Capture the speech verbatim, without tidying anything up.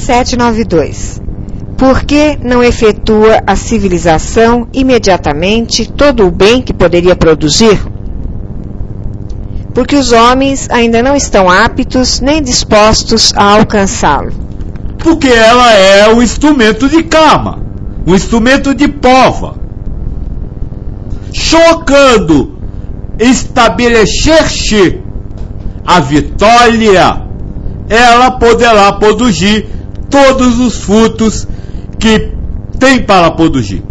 sete nove dois. Por que não efetua a civilização imediatamente todo o bem que poderia produzir? Porque os homens ainda não estão aptos nem dispostos a alcançá-lo. Porque ela é um instrumento de karma, um instrumento de prova. Chocando estabelecer-se a vitória, ela poderá produzir todos os frutos que tem para produzir.